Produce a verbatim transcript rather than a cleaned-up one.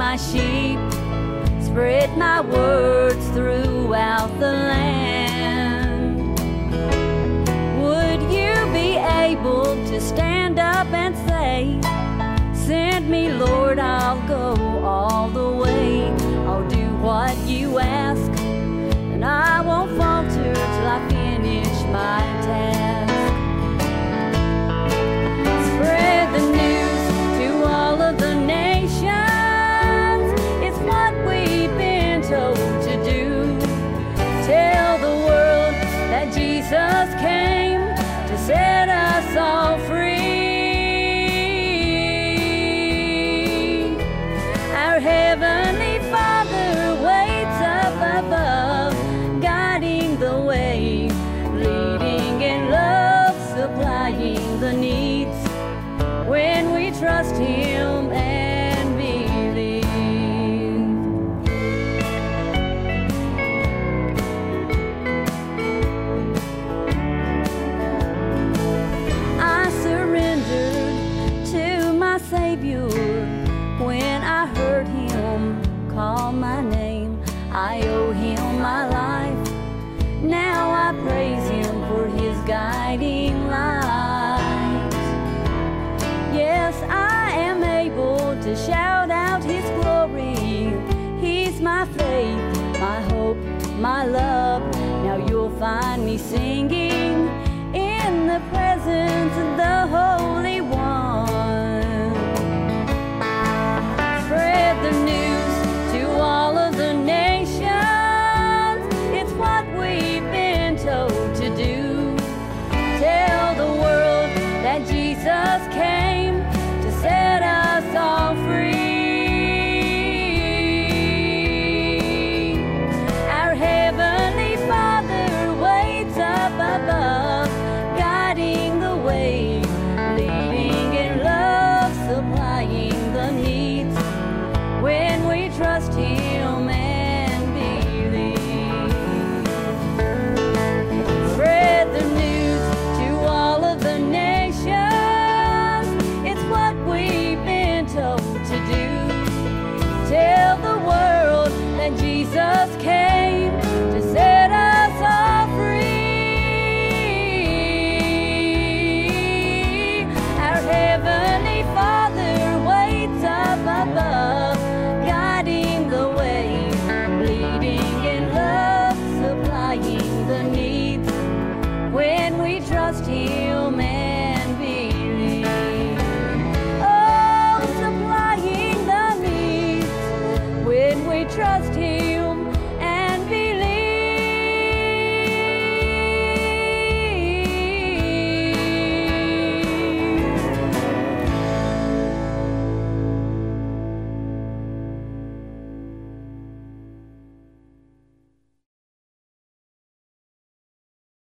my sheep, spread my words throughout the land. Would you be able to stand up and say, send me, Lord, I'll go all the way. I'll do what you ask, and I won't falter till I finish my task. Spread the news to all of the nations. It's what we've been told to do. Tell the world that Jesus came to set us all free. Our Heavenly Father waits up above, guiding the way, leading in love, supplying the needs when we trust Him and believe. I surrendered to my Savior when I heard Him call my name. I owe Him my life. Now I praise Him for His guiding light. Yes, I am able to shout out His glory. He's my faith, my hope, my love. Now you'll find me singing in the presence of the Holy One. Spread the news to all of the nations. It's what we've been told to do. Tell the world that Jesus came to set us all free. Our Heavenly Father waits up above, guiding the way, leading in love, supplying the needs when we trust Him and believe. Spread the news to all of the nations. It's what we've been told to do. Tell the world that Jesus came to set us all free. Our Heavenly Father waits up above, guiding the way, leading in love, supplying the needs when we trust Him and believe. Oh, supplying the needs when we trust Him